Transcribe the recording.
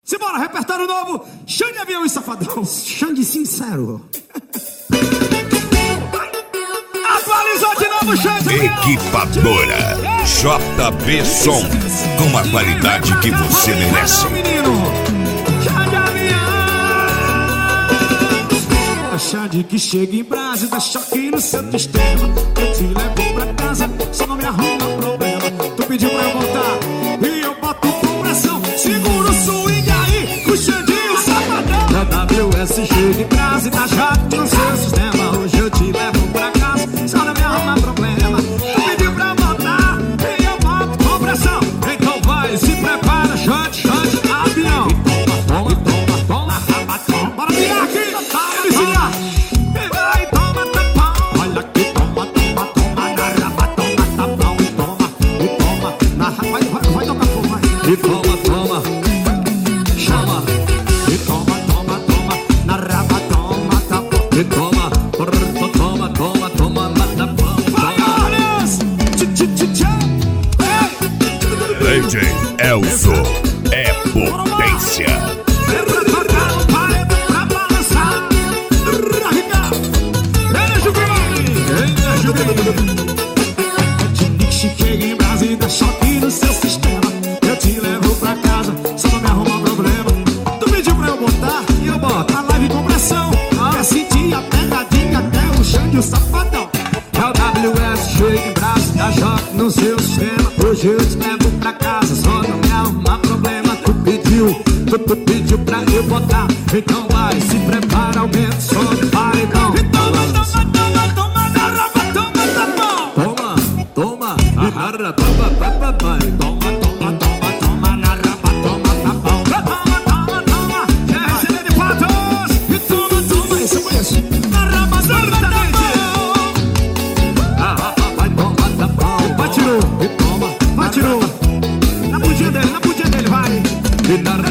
Simbora, repertório novo. Xande Avião e Safadão. Xande Sincero. Atualizou de novo, Xande Avião. Equipadora JB Som, com a qualidade que você merece. Xande Avião. É Xande que chega em Brás e dá choque no seu sistema. Eu te levo pra casa, só não me arruma problema. Tu pediu pra eu voltar e eu boto com pressão. Segura o swing aí, com o Xandinho Safadão. A WS chega em Brás e dá choque no seu sistema. Hoje eu te levo pra casa, só não me arruma problema. Tu pediu pra eu voltar e eu boto com pressão. Então vai, se prepara, Xande Avião. Toma, toma, toma, toma, toma. Bora virar aqui, vizinha. E vai, toma, tapão. Olha aqui, toma, toma, toma. Na raba, toma, tapão. E toma, na raba. Vai tocar fogo, vai. E toma, toma. Chama. E toma, toma, toma. Na raba, toma, tapão. E toma, toma, toma, toma, na tapão. Vai, Carlos. DJ Elzo é potência. Chega em Brasília, dá choque no seu sistema. Eu te levo pra casa, só não me arruma problema. Tu pediu pra eu botar e eu boto a live com pressão. Quer sentir a pegadinha até o Xande o Safadão. É o WS, chega em Brasília, dá choque no seu sistema. Hoje eu te levo pra casa, só não me arruma problema. Tu pediu pra eu botar, então vai, se prepara, aumenta o som do paredão. Narra, toma, toma, toma, toma, narra, toma, tapão. Toma, toma, toma, GRCD de Patos. E toma, toma, esse eu conheço. Narra, tapão. Vai, toma, tapão. Vai, tirou, e toma, vai, tirou. Na bundinha dele, vai. E narra.